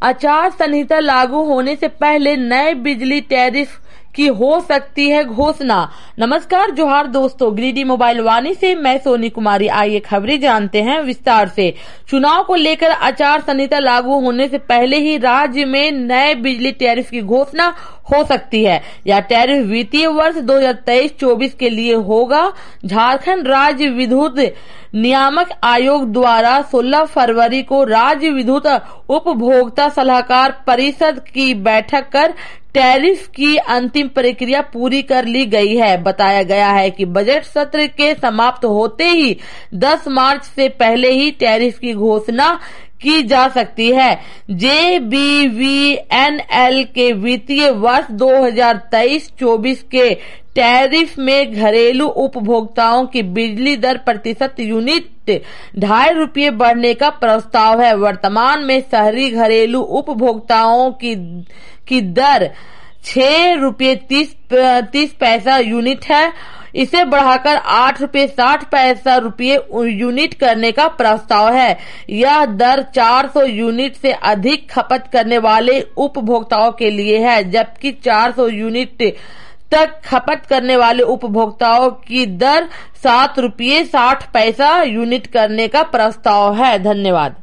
आचार संहिता लागू होने से पहले नए बिजली टैरिफ की हो सकती है घोषणा। नमस्कार, जोहार दोस्तों, गिरिडीह मोबाइल वाणी से मैं सोनी कुमारी। आइए खबरें जानते हैं विस्तार से। चुनाव को लेकर आचार संहिता लागू होने से पहले ही राज्य में नए बिजली टैरिफ की घोषणा हो सकती है। यह टैरिफ वित्तीय वर्ष 2023-24 के लिए होगा। झारखंड राज्य विद्युत नियामक आयोग द्वारा 16 फरवरी को राज्य विद्युत उपभोक्ता सलाहकार परिषद की बैठक कर टैरिफ की अंतिम प्रक्रिया पूरी कर ली गई है। बताया गया है कि बजट सत्र के समाप्त होते ही 10 मार्च से पहले ही टैरिफ की घोषणा की जा सकती है। JBVNL के वित्तीय वर्ष 2023-24 के टैरिफ में घरेलू उपभोक्ताओं की बिजली दर प्रतिशत यूनिट ₹2.5 बढ़ने का प्रस्ताव है। वर्तमान में शहरी घरेलू उपभोक्ताओं की दर ₹6.30 यूनिट है। इसे बढ़ाकर ₹8.60 यूनिट करने का प्रस्ताव है। यह दर 400 यूनिट से अधिक खपत करने वाले उपभोक्ताओं के लिए है, जबकि 400 यूनिट तक खपत करने वाले उपभोक्ताओं की दर ₹7.60 यूनिट करने का प्रस्ताव है। धन्यवाद।